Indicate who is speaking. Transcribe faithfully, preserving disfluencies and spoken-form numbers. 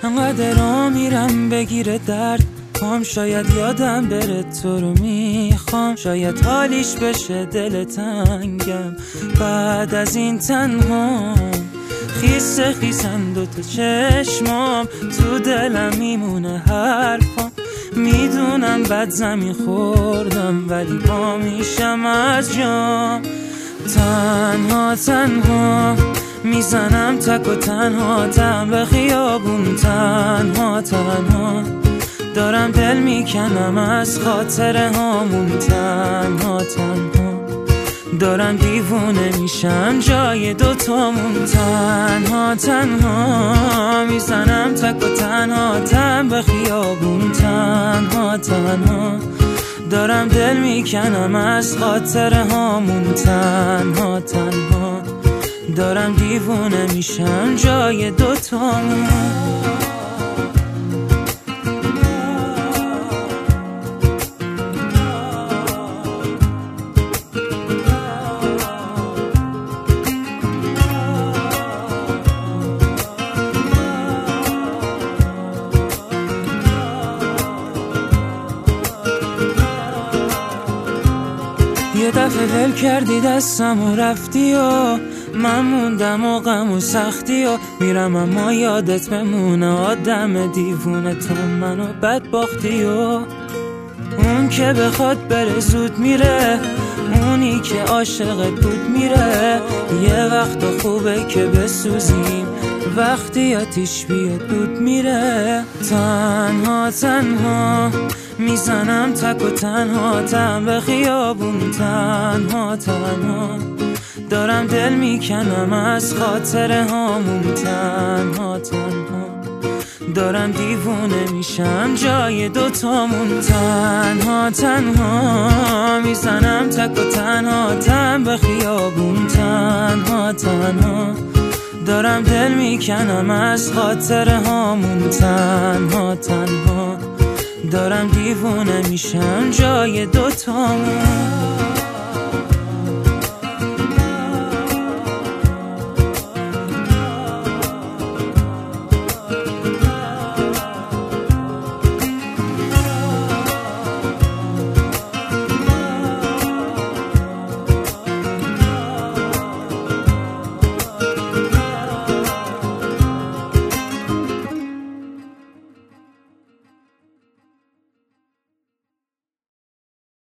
Speaker 1: انقدر را میرم بگیره درد پام، شاید یادم بره تو رو میخوام، شاید حالیش بشه دل تنگم بعد از این تنها. خیسه خیسن دوتا چشمام، تو دلم میمونه حرفام، میدونم بد زمین خوردم ولی با میشم از جام. تنها تنها میزنم تک و تنها تن به خیابون، تنها تنها دارم دل میکنم از خاطره هامون، تنها تنها دارم دیوونه میشم جای دوتامون. تنها تنها میزنم تک و تنها تن به خیابون، تنها تنها دارم دل میکنم از خاطره هامون، تنها تنها دارم دیوونه میشم جای دوتامون. یه دفعه ول کردی دستم و رفتی و من موندم و غم و سختی و میرم اما یادت بمونه آدم دیوونه تو منو بد باختی و اون که بخواد بره زود میره، اونی که عاشقت بود میره. یه وقت خوبه که بسوزیم وقتی آتیش بیاد دود میره. تنها تنها میزنم تک و تنها تن به خیابون، تنها تنها دارم دل میکنم از خاطره هامون، تنها تنها دارم دیوونه میشم جای دوتامون. تنها تنها میزنم تک و تنها تن به خیابون، تنها تنها دارم دل میکنم از خاطره هامون، تنها تنها دارم دیوونه میشم جای دوتامون.